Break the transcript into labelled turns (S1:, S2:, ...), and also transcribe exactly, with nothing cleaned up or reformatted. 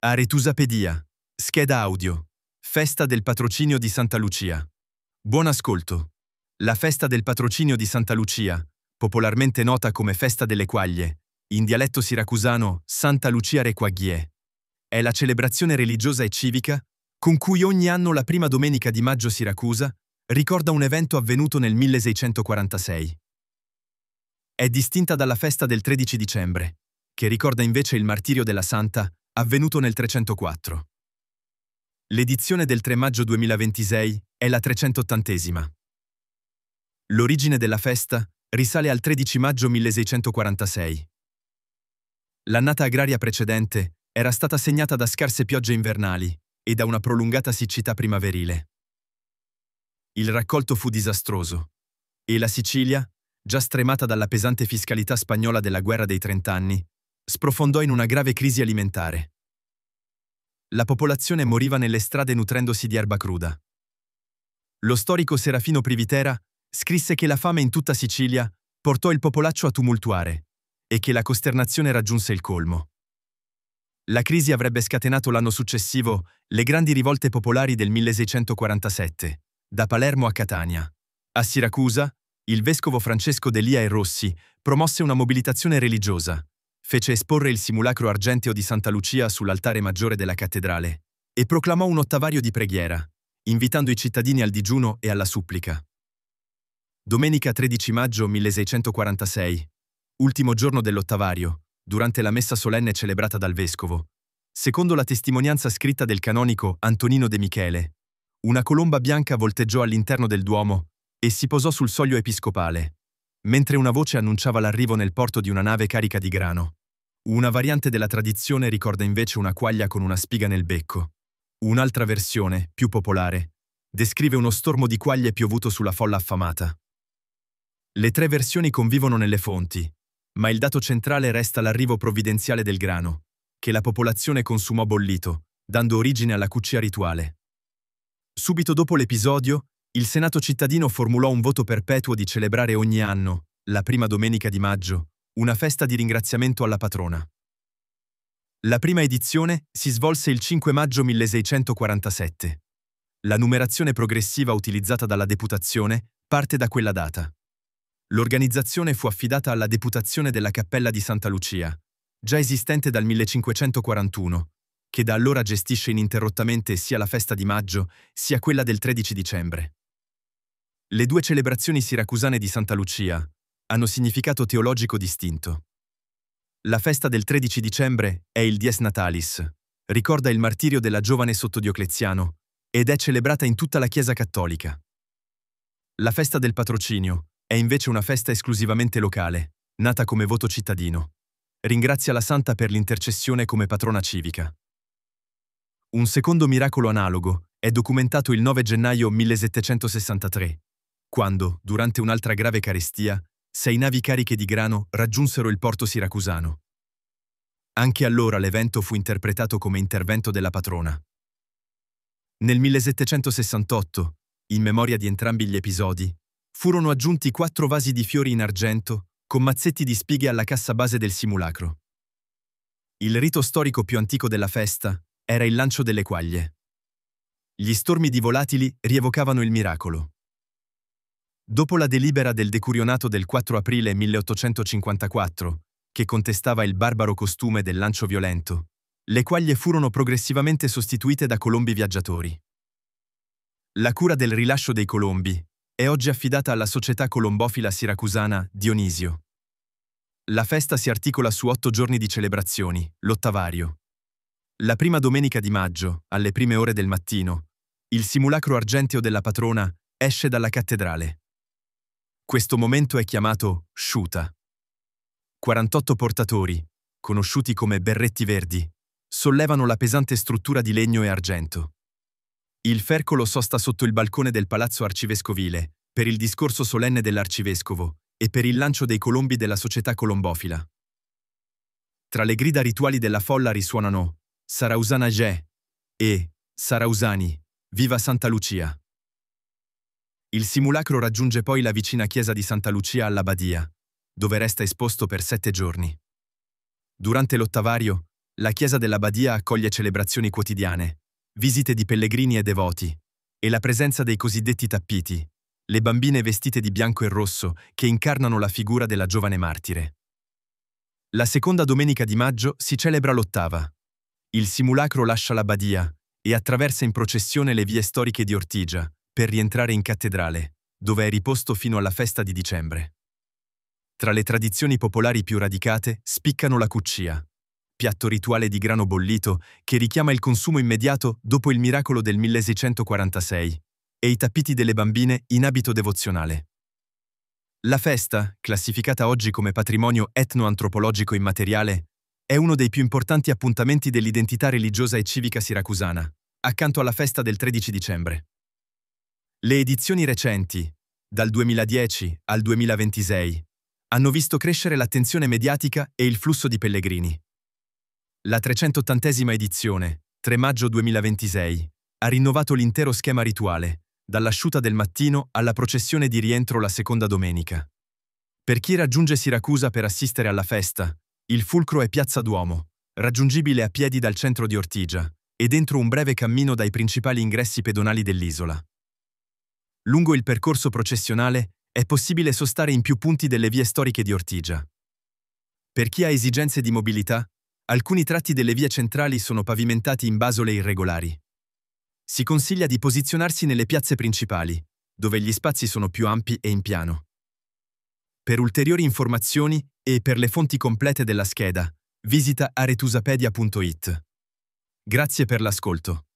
S1: Aretusapedia. Scheda audio. Festa del patrocinio di Santa Lucia. Buon ascolto. La festa del patrocinio di Santa Lucia, popolarmente nota come Festa delle Quaglie, in dialetto siracusano Santa Lucia Requaghie, è la celebrazione religiosa e civica con cui ogni anno la prima domenica di maggio Siracusa ricorda un evento avvenuto nel milleseicentoquarantasei. È distinta dalla festa del tredici dicembre, che ricorda invece il martirio della Santa avvenuto nel trecentoquattro. L'edizione del tre maggio duemilaventisei è la trecentottantesima. L'origine della festa risale al tredici maggio milleseicentoquarantasei. L'annata agraria precedente era stata segnata da scarse piogge invernali e da una prolungata siccità primaverile. Il raccolto fu disastroso e la Sicilia, già stremata dalla pesante fiscalità spagnola della guerra dei trent'anni, sprofondò in una grave crisi alimentare. La popolazione moriva nelle strade nutrendosi di erba cruda. Lo storico Serafino Privitera scrisse che la fame in tutta Sicilia portò il popolaccio a tumultuare e che la costernazione raggiunse il colmo. La crisi avrebbe scatenato l'anno successivo le grandi rivolte popolari del milleseicentoquarantasette, da Palermo a Catania. A Siracusa, il vescovo Francesco Delia e Rossi promosse una mobilitazione religiosa, fece esporre il simulacro argenteo di Santa Lucia sull'altare maggiore della cattedrale e proclamò un ottavario di preghiera, invitando i cittadini al digiuno e alla supplica. Domenica tredici maggio milleseicentoquarantasei, ultimo giorno dell'ottavario, durante la messa solenne celebrata dal vescovo, secondo la testimonianza scritta del canonico Antonino De Michele, una colomba bianca volteggiò all'interno del Duomo e si posò sul soglio episcopale, mentre una voce annunciava l'arrivo nel porto di una nave carica di grano. Una variante della tradizione ricorda invece una quaglia con una spiga nel becco. Un'altra versione, più popolare, descrive uno stormo di quaglie piovuto sulla folla affamata. Le tre versioni convivono nelle fonti, ma il dato centrale resta l'arrivo provvidenziale del grano, che la popolazione consumò bollito, dando origine alla cuccia rituale. Subito dopo l'episodio, il Senato cittadino formulò un voto perpetuo di celebrare ogni anno, la prima domenica di maggio, una festa di ringraziamento alla patrona. La prima edizione si svolse il cinque maggio milleseicentoquarantasette. La numerazione progressiva utilizzata dalla Deputazione parte da quella data. L'organizzazione fu affidata alla Deputazione della Cappella di Santa Lucia, già esistente dal millecinquecentoquarantuno, che da allora gestisce ininterrottamente sia la festa di maggio sia quella del tredici dicembre. Le due celebrazioni siracusane di Santa Lucia hanno significato teologico distinto. La festa del tredici dicembre è il Dies Natalis, ricorda il martirio della giovane sotto Diocleziano ed è celebrata in tutta la Chiesa cattolica. La festa del patrocinio è invece una festa esclusivamente locale, nata come voto cittadino. Ringrazia la Santa per l'intercessione come patrona civica. Un secondo miracolo analogo è documentato il nove gennaio millesettecentosessantatré, quando, durante un'altra grave carestia, sei navi cariche di grano raggiunsero il porto siracusano. Anche allora l'evento fu interpretato come intervento della patrona. Nel millesettecentosessantotto, in memoria di entrambi gli episodi, furono aggiunti quattro vasi di fiori in argento con mazzetti di spighe alla cassa base del simulacro. Il rito storico più antico della festa era il lancio delle quaglie. Gli stormi di volatili rievocavano il miracolo. Dopo la delibera del decurionato del quattro aprile milleottocentocinquantaquattro, che contestava il barbaro costume del lancio violento, le quaglie furono progressivamente sostituite da colombi viaggiatori. La cura del rilascio dei colombi è oggi affidata alla società colombofila siracusana Dionisio. La festa si articola su otto giorni di celebrazioni, l'ottavario. La prima domenica di maggio, alle prime ore del mattino, il simulacro argenteo della patrona esce dalla cattedrale. Questo momento è chiamato sciuta. quarantotto portatori, conosciuti come berretti verdi, sollevano la pesante struttura di legno e argento. Il fercolo sosta sotto il balcone del palazzo arcivescovile per il discorso solenne dell'arcivescovo e per il lancio dei colombi della società colombofila. Tra le grida rituali della folla risuonano Sarausana Ge e Sarausani, viva Santa Lucia. Il simulacro raggiunge poi la vicina chiesa di Santa Lucia alla Badia, dove resta esposto per sette giorni. Durante l'ottavario, La chiesa della Badia accoglie celebrazioni quotidiane, visite di pellegrini e devoti, e la presenza dei cosiddetti tappiti, le bambine vestite di bianco e rosso che incarnano la figura della giovane martire. La seconda domenica di maggio si celebra l'ottava. Il simulacro lascia la Badia e attraversa in processione le vie storiche di Ortigia per rientrare in cattedrale, dove è riposto fino alla festa di dicembre. Tra le tradizioni popolari più radicate spiccano la cuccia, piatto rituale di grano bollito che richiama il consumo immediato dopo il miracolo del milleseicentoquarantasei, e i tappiti delle bambine in abito devozionale. La festa, classificata oggi come patrimonio etnoantropologico immateriale, è uno dei più importanti appuntamenti dell'identità religiosa e civica siracusana, accanto alla festa del tredici dicembre. Le edizioni recenti, dal duemiladieci al duemilaventisei, hanno visto crescere l'attenzione mediatica e il flusso di pellegrini. La trecentottantesima edizione, tre maggio duemilaventisei, ha rinnovato l'intero schema rituale, dall'asciuta del mattino alla processione di rientro la seconda domenica. Per chi raggiunge Siracusa per assistere alla festa, il fulcro è Piazza Duomo, raggiungibile a piedi dal centro di Ortigia, e dentro un breve cammino dai principali ingressi pedonali dell'isola. Lungo il percorso processionale è possibile sostare in più punti delle vie storiche di Ortigia. Per chi ha esigenze di mobilità, alcuni tratti delle vie centrali sono pavimentati in basole irregolari. Si consiglia di posizionarsi nelle piazze principali, dove gli spazi sono più ampi e in piano. Per ulteriori informazioni e per le fonti complete della scheda, visita aretusapedia punto it. Grazie per l'ascolto.